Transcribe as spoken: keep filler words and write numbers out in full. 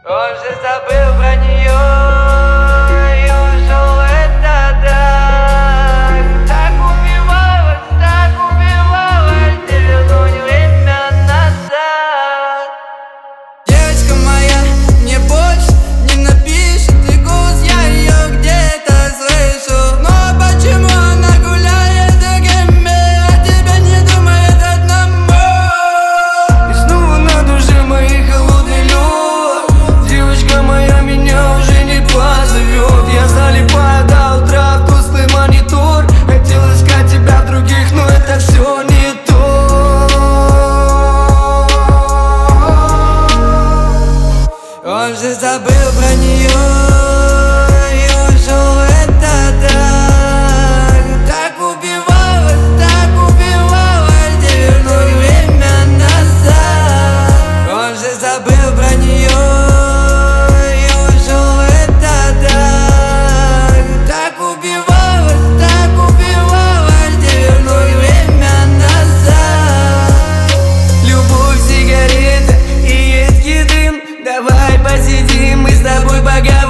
Он же забыл про нее и ушел, это так. Так убивалась, так убивалась, не вернуть время назад. Девочка моя мне больше не напишет, и голос я ее где-то слышу. Но почему она гуляет за гемме, а тебя не думает одному? И снова на душе моей холодный лед. Девочка моя меня уже не позовет. Я залипаю до утра в тусклый монитор. Хотел искать тебя в других, но это все не то. Он же забыл про нее и ушел, это так. Так убивалась, так убивалась, не вернуть время назад. Он же забыл про нее и ушел, это так. Так убивалась, так убивалась, не вернуть время назад. Любовь, сигареты и едкий дым. Давай посидим, мы с тобой поговорим.